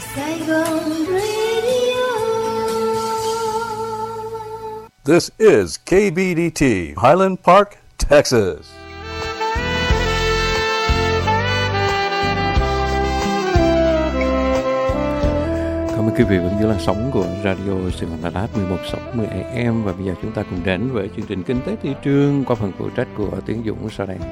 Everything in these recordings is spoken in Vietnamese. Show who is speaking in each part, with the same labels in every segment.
Speaker 1: Saigon Radio.
Speaker 2: This is KBDT, Highland Park, Texas.
Speaker 3: Cảm ơn quý vị vẫn giữ làn sóng của Radio Sài Gòn Đà Lạt 1160 AM. Và bây giờ chúng ta cùng đến với chương trình Kinh tế thị trường qua phần phụ trách của Tiến Dũng sau đây.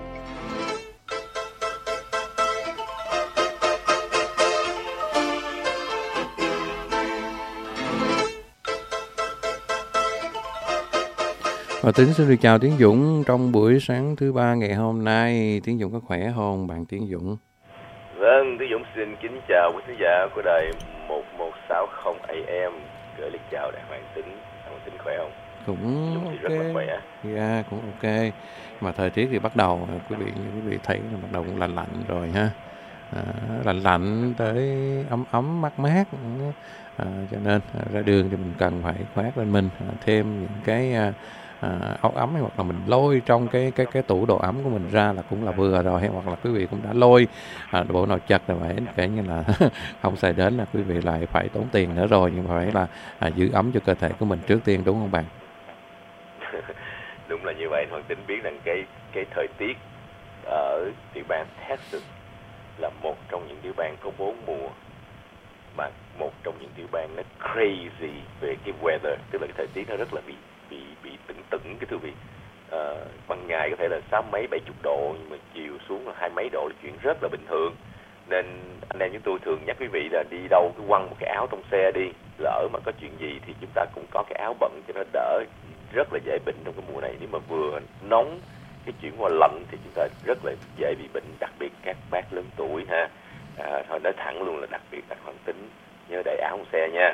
Speaker 3: Và Tiến xin được chào Tiến Dũng trong buổi sáng thứ ba ngày hôm nay. Tiến Dũng có khỏe không bạn Tiến Dũng?
Speaker 4: Vâng, Tiến Dũng xin kính chào quý khán giả của đài 1160 AM. Gửi lời chào đại Hoàng Tính. Hoàng Tính khỏe không?
Speaker 3: Cũng
Speaker 4: ok.
Speaker 3: Rất là khỏe. Dạ, cũng ok. Mà thời tiết thì bắt đầu, quý vị thấy là bắt đầu cũng lạnh lạnh rồi ha. Lạnh tới ấm mát mát. Cho nên ra đường thì mình cần phải khoác lên mình thêm những cái áo ấm, hoặc là mình lôi trong cái tủ đồ ấm của mình ra là cũng là vừa rồi, hay hoặc là quý vị cũng đã lôi bộ nào chật rồi phải kể như là không xài đến là quý vị lại phải tốn tiền nữa rồi, nhưng mà phải là giữ ấm cho cơ thể của mình trước tiên, đúng không bạn?
Speaker 4: Đúng là như vậy. Hoàng Tính biết rằng cái thời tiết ở tiểu bang Texas là một trong những tiểu bang có 4 mùa, mà một trong những tiểu bang nó crazy về cái weather, tức là cái thời tiết nó rất là bị tửng cái thưa vị. Ban ngày có thể là 60 70 độ, nhưng mà chiều xuống là 20 mấy độ là chuyện rất là bình thường. Nên anh em chúng tôi thường nhắc quý vị là đi đâu cứ quăng một cái áo trong xe đi, lỡ mà có chuyện gì thì chúng ta cũng có cái áo bận cho nó đỡ, rất là dễ bệnh trong cái mùa này. Nếu mà vừa nóng cái chuyển qua lạnh thì chúng ta rất là dễ bị bệnh, đặc biệt các bác lớn tuổi ha. Thôi nói thẳng luôn là đặc biệt là Hoàng Tính nhớ đẩy áo trong xe nha.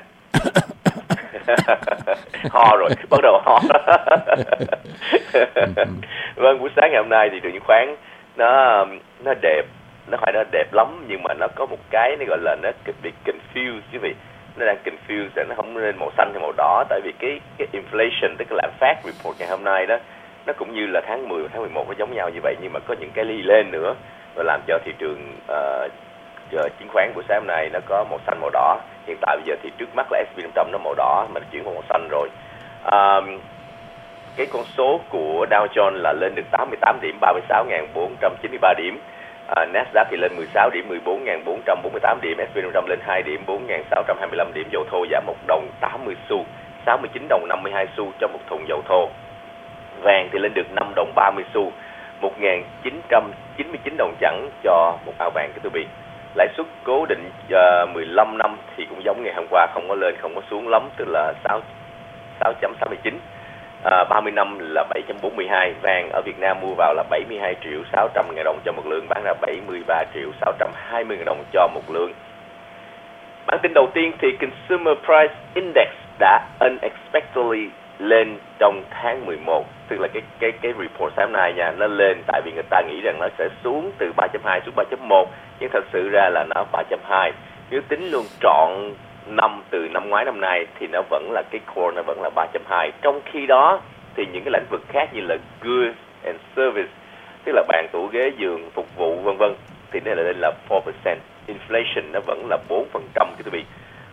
Speaker 4: Ho rồi, bắt đầu ho. Vâng, buổi sáng ngày hôm nay thì trường chứng khoán nó đẹp, nó phải nó đẹp lắm, nhưng mà nó có một cái nó gọi là nó bị confused chứ vị. Nó đang confused, nó không lên màu xanh hay màu đỏ, tại vì cái inflation, tức là lạm phát report ngày hôm nay đó, nó cũng như là tháng 10 và tháng 11 nó giống nhau như vậy, nhưng mà có những cái ly lên nữa và làm cho thị trường chứng khoán buổi sáng hôm nay nó có màu xanh màu đỏ. Hiện tại bây giờ thì trước mắt là S&P 500 nó màu đỏ mà nó chuyển qua màu xanh rồi. Cái con số của Dow Jones là lên được 88 điểm, 36.493 điểm. Nasdaq thì lên 16 điểm, 14.448 điểm. S&P 500 lên 2 điểm, 4.625 điểm. Dầu thô giảm 1 đồng 80 xu, 69 đồng 52 xu cho một thùng dầu thô. Vàng thì lên được 5 đồng 30 xu, 1.999 đồng chẵn cho một ao vàng. Cái vị lãi suất cố định 15 năm thì cũng giống ngày hôm qua, không có lên không có xuống lắm, tức là 6.69. 30 năm là 7.42. Vàng ở Việt Nam mua vào là 72 triệu 600 ngàn đồng cho một lượng, bán ra 73 triệu 620 ngàn đồng cho một lượng. Bản tin đầu tiên thì Consumer Price Index đã unexpectedly lên trong tháng 11, tức là cái report sáng nay nha, nó lên tại vì người ta nghĩ rằng nó sẽ xuống từ 3.2 xuống 3.1, nhưng thật sự ra là nó 3.2. Nếu tính luôn trọn năm từ năm ngoái năm nay thì nó vẫn là cái core, nó vẫn là 3.2. Trong khi đó thì những cái lĩnh vực khác như là goods and service, tức là bàn tủ ghế giường phục vụ vân vân, thì nó lên là 4%. Inflation nó vẫn là 4%. Quý vị.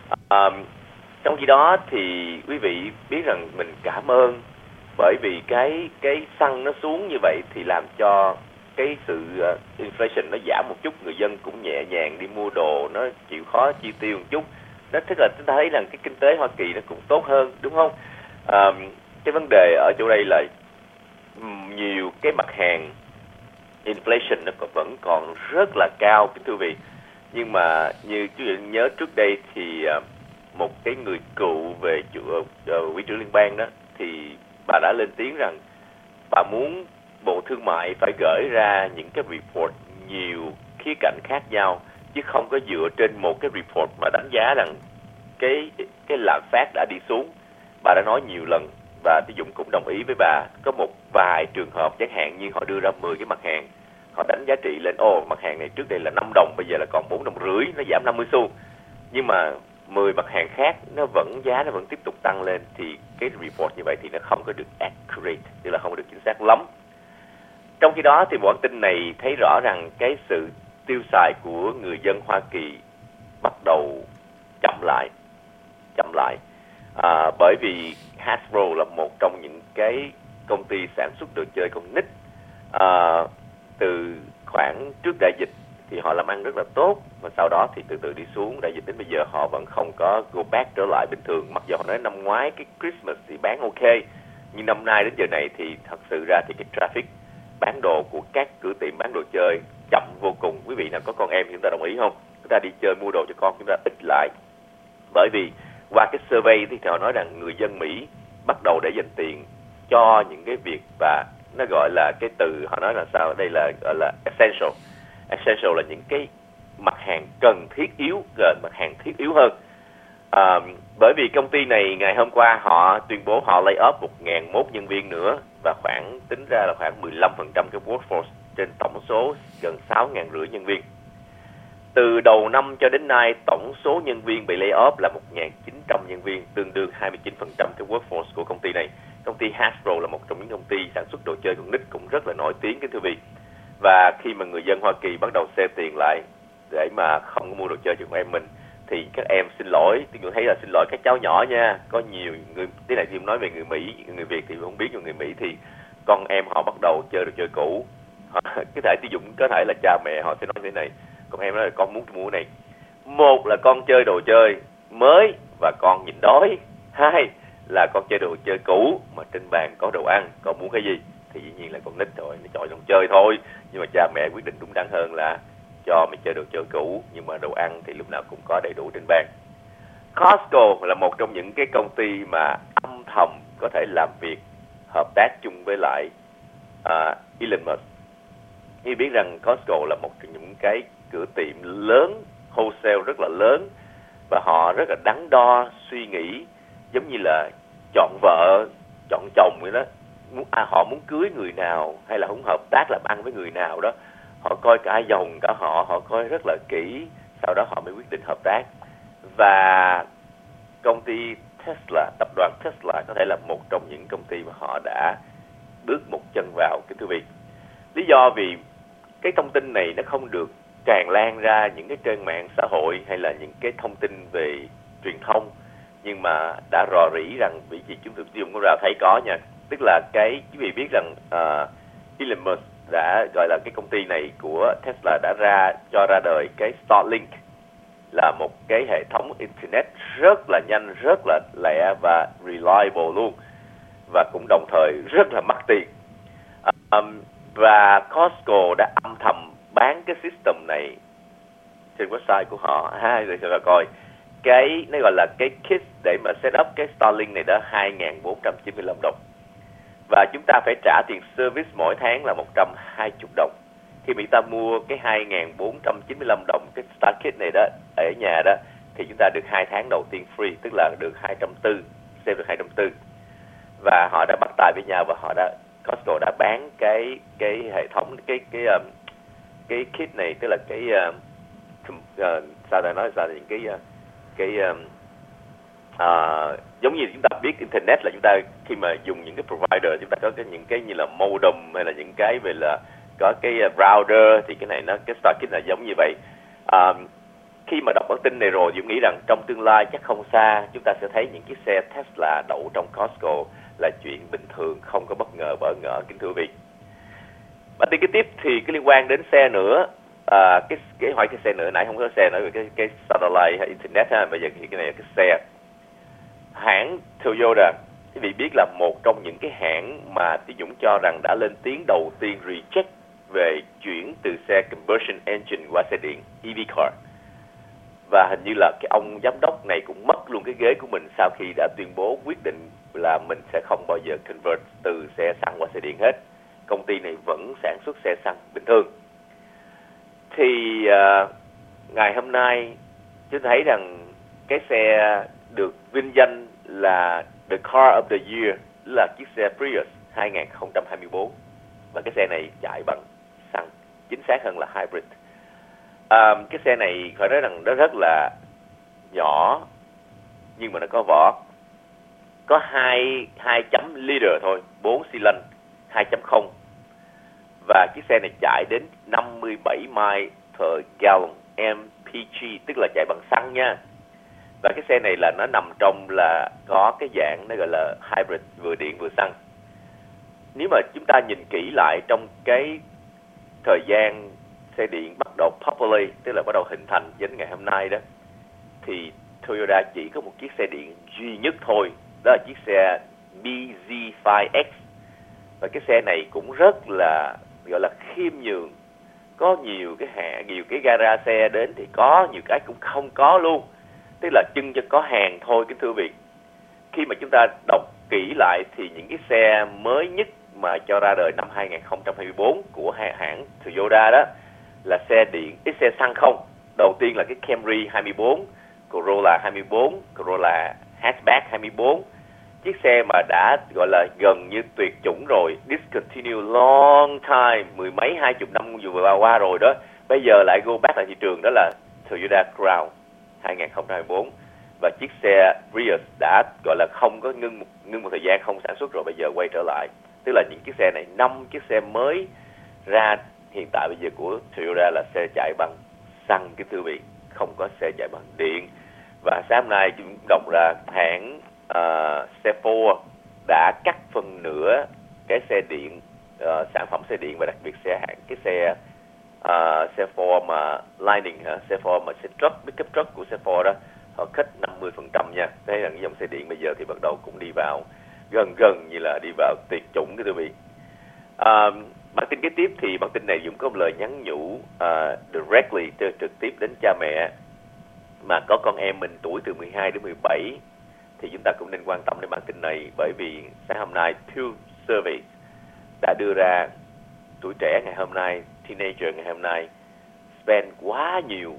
Speaker 4: Trong khi đó thì quý vị biết rằng mình cảm ơn, bởi vì cái xăng nó xuống như vậy thì làm cho cái sự inflation nó giảm một chút, người dân cũng nhẹ nhàng đi mua đồ, nó chịu khó chi tiêu một chút. Nó tức là chúng ta thấy rằng cái kinh tế Hoa Kỳ nó cũng tốt hơn, đúng không? Cái vấn đề ở chỗ đây là nhiều cái mặt hàng inflation nó vẫn còn rất là cao, kính thưa vị. Nhưng mà như quý vị nhớ trước đây thì một cái người cựu về ủy trưởng liên bang đó, thì bà đã lên tiếng rằng bà muốn Bộ Thương mại phải gửi ra những cái report nhiều khía cạnh khác nhau, chứ không có dựa trên một cái report mà đánh giá rằng cái lạm phát đã đi xuống. Bà đã nói nhiều lần và Tiến Dũng cũng đồng ý với bà. Có một vài trường hợp chẳng hạn như họ đưa ra 10 cái mặt hàng, họ đánh giá trị lên, mặt hàng này trước đây là 5 đồng, bây giờ là còn 4,5 đồng, nó giảm 50 xu. Nhưng mà 10 mặt hàng khác giá nó vẫn tiếp tục tăng lên, thì cái report như vậy thì nó không có được accurate, tức là không có được chính xác lắm. Trong khi đó thì bản tin này thấy rõ rằng cái sự tiêu xài của người dân Hoa Kỳ bắt đầu lại. Bởi vì Hasbro là một trong những cái công ty sản xuất đồ chơi con nít từ khoảng trước đại dịch thì họ làm ăn rất là tốt, và sau đó thì từ từ đi xuống. Đại dịch đến bây giờ họ vẫn không có go back trở lại bình thường, mặc dù họ nói năm ngoái cái Christmas thì bán ok, nhưng năm nay đến giờ này thì thật sự ra thì cái traffic bán đồ của các cửa tiệm bán đồ chơi chậm vô cùng. Quý vị nào có con em thì chúng ta đồng ý không? Chúng ta đi chơi mua đồ cho con chúng ta ít lại, bởi vì qua cái survey thì họ nói rằng người dân Mỹ bắt đầu để dành tiền cho những cái việc, và nó gọi là cái từ họ nói là sao, đây là gọi là essential là những cái mặt hàng cần thiết yếu, mặt hàng thiết yếu hơn. Bởi vì công ty này ngày hôm qua họ tuyên bố họ lay off 1.001 nhân viên nữa, và tính ra là khoảng 15% cái workforce trên tổng số gần 6.500 nhân viên. Từ đầu năm cho đến nay, tổng số nhân viên bị lay off là 1.900 nhân viên, tương đương 29% cái workforce của công ty này. Công ty Hasbro là một trong những công ty sản xuất đồ chơi con nít cũng rất là nổi tiếng, kính thưa quý vị. Và khi mà người dân Hoa Kỳ bắt đầu xe tiền lại để mà không có mua đồ chơi cho con em mình, thì các em xin lỗi, tôi thấy là xin lỗi các cháu nhỏ nha. Có nhiều người, cái này thì nói về người Mỹ, người Việt thì không biết, nhưng người Mỹ thì con em họ bắt đầu chơi đồ chơi cũ. Cái thể tiêu dụng có thể là cha mẹ họ sẽ nói thế này, con em nói là con muốn mua này. Một là con chơi đồ chơi mới và con nhịn đói. Hai là con chơi đồ chơi cũ mà trên bàn có đồ ăn, con muốn cái gì? Thì dĩ nhiên là con nít rồi, nó chọn trong chơi thôi. Nhưng mà cha mẹ quyết định đúng đắn hơn là cho mày chơi đồ chơi cũ, nhưng mà đồ ăn thì lúc nào cũng có đầy đủ trên bàn. Costco là một trong những cái công ty mà âm thầm có thể làm việc hợp tác chung với lại Elon Musk. Như biết rằng Costco là một trong những cái cửa tiệm lớn, wholesale rất là lớn, và họ rất là đắn đo suy nghĩ, giống như là chọn vợ, chọn chồng vậy đó. Họ muốn cưới người nào hay là muốn hợp tác làm ăn với người nào đó, họ coi cả dòng cả họ coi rất là kỹ, sau đó họ mới quyết định hợp tác. Và công ty Tesla, tập đoàn Tesla có thể là một trong những công ty mà họ đã bước một chân vào, kính thưa quý vị. Lý do vì cái thông tin này nó không được tràn lan ra những cái trang mạng xã hội hay là những cái thông tin về truyền thông, nhưng mà đã rò rỉ rằng, vì chúng tôi cũng có thấy có nha, tức là cái quý vị biết rằng Elon Musk đã gọi là cái công ty này của Tesla đã cho ra đời cái Starlink, là một cái hệ thống internet rất là nhanh, rất là lẹ và reliable luôn, và cũng đồng thời rất là mắc tiền. Và Costco đã âm thầm bán cái system này trên website của họ. Rồi cho coi cái nó gọi là cái kit để mà set up cái Starlink này đó, $2.495. Và chúng ta phải trả tiền service mỗi tháng là $120. Khi mà chúng ta mua cái $2.495 cái Star Kit này đó ở nhà đó, thì chúng ta được 2 tháng đầu tiên free, tức là được 240, xem được 240. Và họ đã bắt tay với nhau, và Costco đã bán cái hệ thống cái kit này, tức là cái giống như chúng ta biết internet là chúng ta khi mà dùng những cái provider, chúng ta có những cái như là modem hay là những cái về là có cái router, thì cái này cái StarKit là giống như vậy. Khi mà đọc bản tin này rồi, Dũng nghĩ rằng trong tương lai chắc không xa, chúng ta sẽ thấy những chiếc xe Tesla đậu trong Costco là chuyện bình thường, không có bất ngờ bỡ ngỡ, kính thưa quý vị. Bản tin kế tiếp thì cái liên quan đến xe nữa. Cái hỏi cái xe nữa, nãy không có xe nữa, cái satellite hay internet ha, bây giờ thì cái này là cái xe. Hãng Toyota, quý vị biết là một trong những cái hãng mà Tí Dũng cho rằng đã lên tiếng đầu tiên reject về chuyển từ xe combustion engine qua xe điện, EV car. Và hình như là cái ông giám đốc này cũng mất luôn cái ghế của mình sau khi đã tuyên bố quyết định là mình sẽ không bao giờ convert từ xe xăng qua xe điện hết. Công ty này vẫn sản xuất xe xăng bình thường. Thì ngày hôm nay chúng thấy rằng cái xe được vinh danh là The Car of the Year là chiếc xe Prius 2024. Và cái xe này chạy bằng xăng, chính xác hơn là hybrid. Cái xe này phải nói rằng nó rất là nhỏ, nhưng mà nó có vỏ. Có 2 liter thôi, 4 xi lanh 2.0. Và chiếc xe này chạy đến 57 miles per gallon MPG, tức là chạy bằng xăng nha. Và cái xe này là nó nằm trong là có cái dạng nó gọi là hybrid, vừa điện vừa xăng. Nếu mà chúng ta nhìn kỹ lại trong cái thời gian xe điện bắt đầu populate, tức là bắt đầu hình thành đến ngày hôm nay đó, thì Toyota chỉ có một chiếc xe điện duy nhất thôi, đó là chiếc xe BZ5X. Và cái xe này cũng rất là gọi là khiêm nhường, có nhiều cái gara xe đến thì có, nhiều cái cũng không có luôn, tức là chưng cho có hàng thôi kính thưa quý vị. Khi mà chúng ta đọc kỹ lại thì những cái xe mới nhất mà cho ra đời năm 2024 của hãng Toyota đó là xe điện, cái xe xăng không. Đầu tiên là cái Camry 24, Corolla 24, Corolla Hatchback 24. Chiếc xe mà đã gọi là gần như tuyệt chủng rồi, discontinue long time, mười mấy 20 năm vừa qua rồi đó. Bây giờ lại go back lại thị trường, đó là Toyota Crown 2024. Và chiếc xe Prius đã gọi là không có ngưng một thời gian không sản xuất rồi, bây giờ quay trở lại. Tức là những chiếc xe này, 5 chiếc xe mới ra hiện tại bây giờ của Toyota là xe chạy bằng xăng kính thưa quý vị, không có xe chạy bằng điện. Và sáng hôm nay chúng đọc ra hãng xe Ford đã cắt phân nửa cái xe điện, sản phẩm xe điện, và đặc biệt xe Ford mà Lightning, xe Ford mà xe truck, pickup truck của xe Ford đó, họ cắt 50% nha. Thế là cái dòng xe điện bây giờ thì bắt đầu cũng đi vào gần như là đi vào tuyệt chủng cái thưa quý vị. Bản tin kế tiếp thì bản tin này Dũng có một lời nhắn nhủ directly, trực tiếp đến cha mẹ mà có con em mình tuổi từ 12 đến 17, thì chúng ta cũng nên quan tâm đến bản tin này, bởi vì sáng hôm nay Pew Survey đã đưa ra tuổi trẻ ngày hôm nay, teenager ngày hôm nay spend quá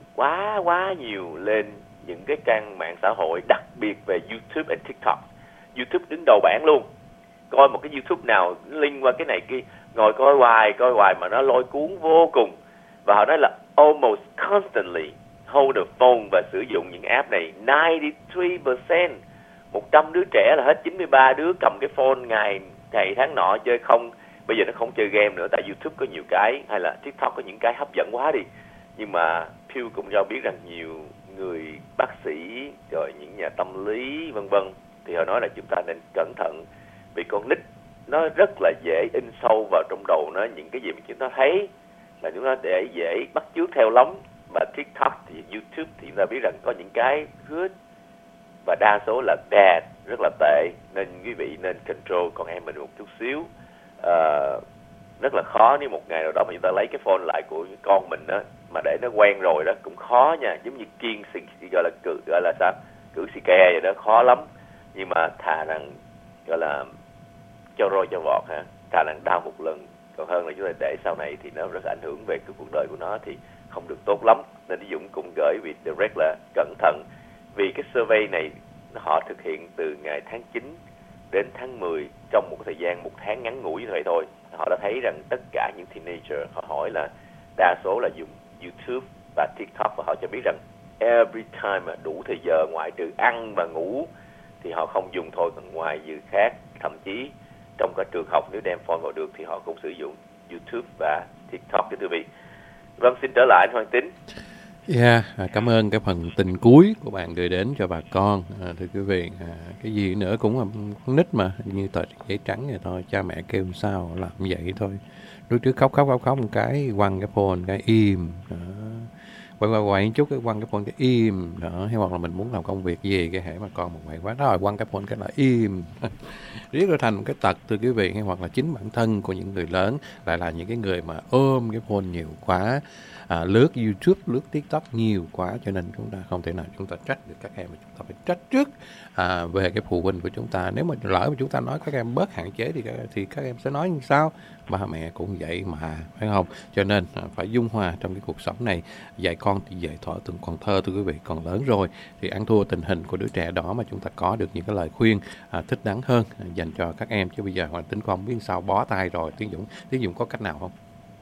Speaker 4: nhiều lên những cái trang mạng xã hội, đặc biệt về YouTube and TikTok. YouTube đứng đầu bảng luôn. Coi một cái YouTube nào link qua cái này kia, ngồi coi hoài mà nó lôi cuốn vô cùng. Và họ nói là almost constantly hold the phone và sử dụng những app này. 93%, 100 đứa trẻ là hết 93 đứa cầm cái phone ngày tháng nọ chơi không. Bây giờ nó không chơi game nữa, tại YouTube có nhiều cái, hay là TikTok có những cái hấp dẫn quá đi. Nhưng mà Pew cũng cho biết rằng nhiều người bác sĩ rồi những nhà tâm lý vân vân thì họ nói là chúng ta nên cẩn thận, vì con nít nó rất là dễ in sâu vào trong đầu nó những cái gì mà chúng ta thấy, là chúng ta để dễ bắt chước theo lắm. Mà TikTok thì YouTube thì chúng ta biết rằng có những cái good và đa số là bad, rất là tệ, nên quý vị nên control con em mình một chút xíu. Rất là khó nếu một ngày nào đó mà chúng ta lấy cái phone lại của con mình đó mà để nó quen rồi đó, cũng khó nha, giống như kiêng gọi là sao, cử xì ke vậy đó, khó lắm. Nhưng mà thà rằng gọi là cho roi cho vọt ha, thà rằng đau một lần còn hơn là chúng ta để sau này thì nó rất ảnh hưởng về cái cuộc đời của nó thì không được tốt lắm. Nên Dũng cũng gửi việc direct là cẩn thận, vì cái survey này họ thực hiện từ ngày tháng 9 đến tháng 10, trong một thời gian 1 tháng ngắn ngủi như vậy thôi. Họ đã thấy rằng tất cả những teenager, họ hỏi là đa số là dùng YouTube và TikTok, và họ cho biết rằng every time mà đủ thời giờ ngoại trừ ăn và ngủ thì họ không dùng thôi, còn ngoài giờ khác, thậm chí trong cả trường học nếu đem phone vào được thì họ cũng sử dụng YouTube và TikTok thưa quý vị. Vâng, xin trở lại anh Hoàng Tín.
Speaker 3: Cảm ơn cái phần tin cuối của bạn gửi đến cho bà con. Thưa quý vị, cái gì nữa cũng là con nít mà, như tờ giấy trắng vậy thôi, cha mẹ kêu sao làm vậy thôi. Lúc trước khóc một cái, quăng cái phone cái im đó. Quay một chút cái quăng cái phone cái im đó, hay hoặc là mình muốn làm công việc gì cái hệ mà con một quậy quá rồi quăng cái phone cái là im. Riết rồi thành một cái tật thưa quý vị, hay hoặc là chính bản thân của những người lớn lại là những cái người mà ôm cái phone nhiều quá, lướt YouTube, lướt TikTok nhiều quá, cho nên chúng ta không thể nào chúng ta trách được các em, mà chúng ta phải trách trước về cái phụ huynh của chúng ta. Nếu mà lỡ mà chúng ta nói các em bớt hạn chế thì các em sẽ nói như sao? Ba mẹ cũng vậy mà, phải không? Cho nên phải dung hòa trong cái cuộc sống này. Dạy con thì dạy thọ từng còn thơ thưa quý vị, còn lớn rồi thì ăn thua tình hình của đứa trẻ đó mà chúng ta có được những cái lời khuyên thích đáng hơn dành cho các em. Chứ bây giờ Hoàng Tính con không biết sao, bó tay rồi. Tiến Dũng có cách nào không?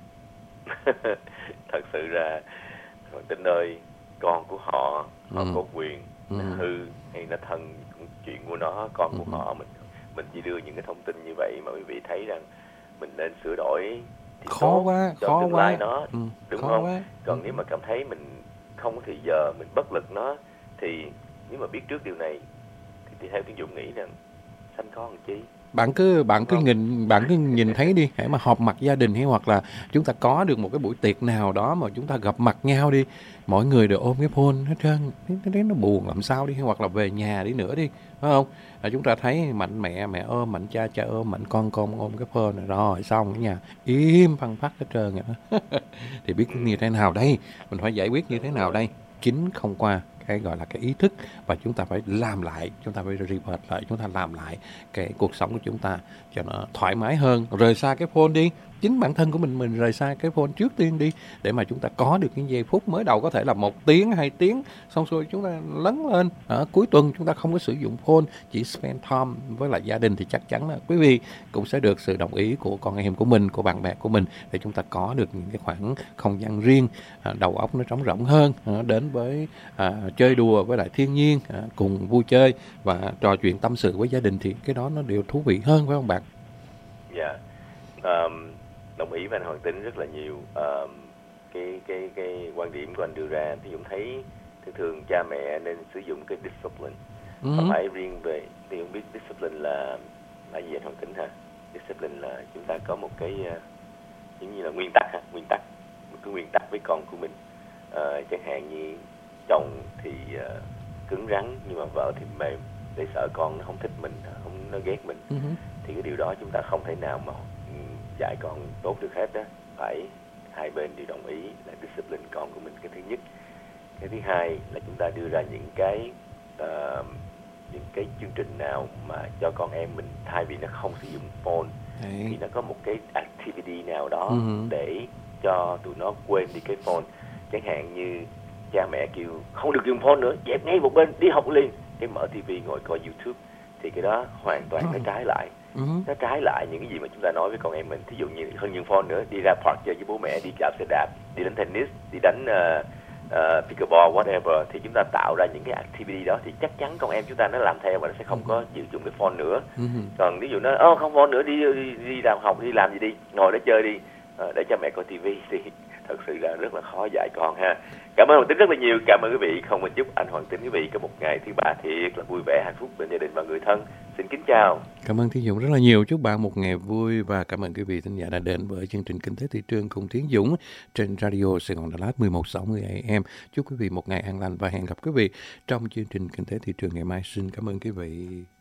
Speaker 4: Thật sự ra Hoàng Tính ơi, con của họ có quyền hư hay nó thân chuyện của nó, con của họ. Mình chỉ đưa những cái thông tin như vậy mà quý vị thấy rằng mình nên sửa đổi thì
Speaker 3: khó quá
Speaker 4: nó đúng
Speaker 3: khó
Speaker 4: không
Speaker 3: quá.
Speaker 4: Còn nếu mà cảm thấy mình không có thì giờ mình bất lực nó thì nếu mà biết trước điều này thì theo Tiến Dũng nghĩ rằng sanh con làm chi.
Speaker 3: Bạn cứ nhìn thấy đi, hãy mà họp mặt gia đình hay hoặc là chúng ta có được một cái buổi tiệc nào đó mà chúng ta gặp mặt nhau đi, mọi người đều ôm cái phone hết trơn, thấy nó buồn làm sao đi, hoặc là về nhà đi nữa đi, phải không? Chúng ta thấy mạnh mẹ ôm, mạnh cha ôm, mạnh con ôm cái phone rồi xong ở nhà im phăng phắc hết trơn vậy. Thì biết như thế nào đây, mình phải giải quyết như thế nào đây? Chính không qua cái gọi là cái ý thức, và chúng ta phải làm lại, chúng ta phải revert lại, chúng ta làm lại cái cuộc sống của chúng ta cho nó thoải mái hơn, rời xa cái phone đi. Chính bản thân của mình rời xa cái phone trước tiên đi, để mà chúng ta có được những giây phút mới đầu có thể là 1 tiếng 2 tiếng, xong rồi chúng ta lấn lên ở cuối tuần chúng ta không có sử dụng phone, chỉ spend time với lại gia đình, thì chắc chắn là quý vị cũng sẽ được sự đồng ý của con em của mình, của bạn bè của mình, để chúng ta có được những cái khoảng không gian riêng, đầu óc nó trống rỗng hơn, đến với chơi đùa với lại thiên nhiên, cùng vui chơi và trò chuyện tâm sự với gia đình, thì cái đó nó đều thú vị hơn, phải không bạn?
Speaker 4: Dạ, đồng ý với anh Hoàng Tính rất là nhiều. Cái quan điểm của anh đưa ra thì Dũng thấy thường cha mẹ nên sử dụng cái discipline, không phải riêng về, thì không biết discipline là gì anh Hoàng Tính hả? Discipline là chúng ta có một cái giống như là nguyên tắc, một cái nguyên tắc với con của mình, chẳng hạn như chồng thì cứng rắn nhưng mà vợ thì mềm, để sợ con nó không thích mình, nó ghét mình. Thì cái điều đó chúng ta không thể nào mà dạy con tốt được hết đó. Phải hai bên đều đồng ý là discipline con của mình, cái thứ nhất. Cái thứ hai là chúng ta đưa ra những cái chương trình nào mà cho con em mình, thay vì nó không sử dụng phone thì nó có một cái activity nào đó để cho tụi nó quên đi cái phone. Chẳng hạn như cha mẹ kêu không được dùng phone nữa, dẹp ngay một bên, đi học liền, cái mở tivi ngồi coi YouTube, thì cái đó hoàn toàn nó trái lại. Nó trái lại những cái gì mà chúng ta nói với con em mình. Thí dụ như không dùng phone nữa, đi ra park chơi với bố mẹ, đi đạp xe đạp, đi đánh tennis, đi đánh pickleball, whatever, thì chúng ta tạo ra những cái activity đó, thì chắc chắn con em chúng ta nó làm theo và nó sẽ không có sử dụng cái phone nữa. Còn ví dụ nó không phone nữa, đi làm học, đi làm gì đi, ngồi đó chơi đi, để cho mẹ coi tivi, thì thật sự là rất là khó dạy con ha. Cảm ơn Hoàng Tính rất là nhiều. Cảm ơn quý vị. Không mình chúc anh Hoàng Tính quý vị có một ngày thứ ba thiệt là vui vẻ, hạnh phúc bên gia đình và người thân. Xin kính chào.
Speaker 3: Cảm ơn Tiến Dũng rất là nhiều. Chúc bạn một ngày vui, và cảm ơn quý vị thính giả đã đến với chương trình Kinh tế Thị trường cùng Tiến Dũng trên Radio Sài Gòn Đà Lạt 1160 AM. Chúc quý vị một ngày an lành và hẹn gặp quý vị trong chương trình Kinh tế Thị trường ngày mai. Xin cảm ơn quý vị.